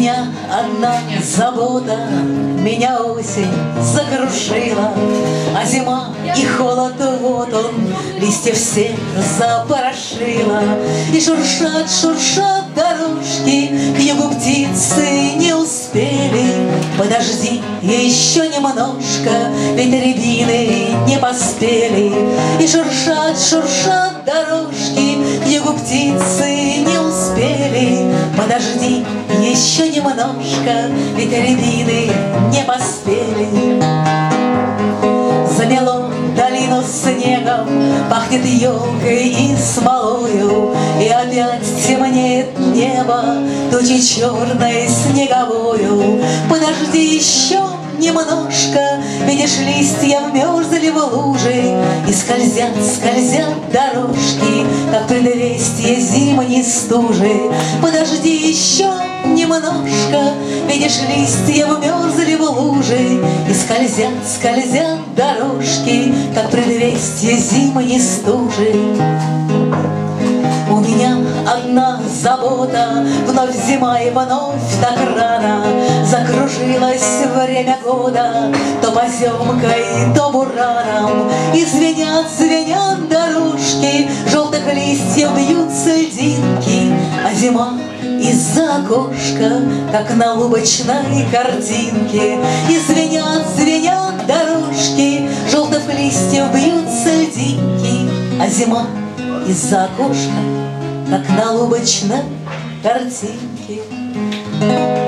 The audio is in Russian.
меня одна забота, меня осень закружила, а зима и холод, вот он, листья все запорошила. И шуршат, шуршат дорожки, к югу птицы не успели. Подожди еще немножко, ведь рябины не поспели. И шуршат, шуршат дорожки, к югу птицы не успели. Подожди еще немножко, ведь рябины не поспели. Замело долину снегом, пахнет елкой и смолою, и опять темнеет небо тучей черной снеговою. Подожди еще немножко, видишь, листья вмерзли в лужи, и скользят, скользят дорожки, как предвестие зимней стужи. Подожди еще немножко, видишь, листья вмерзли в лужи, и скользят, скользят дорожки, как предвестие зимней стужи. У меня одна забота, вновь зима и вновь так рано. Закружилось время года то поземкой, то бураном. И звенят, звенят дорожки, желтых листьев бьются льдинки, а зима из-за окошка, как на лубочной картинке. И звенят, звенят дорожки, желтых листьев бьются льдинки, а зима из-за окошка, как на лубочной картинке.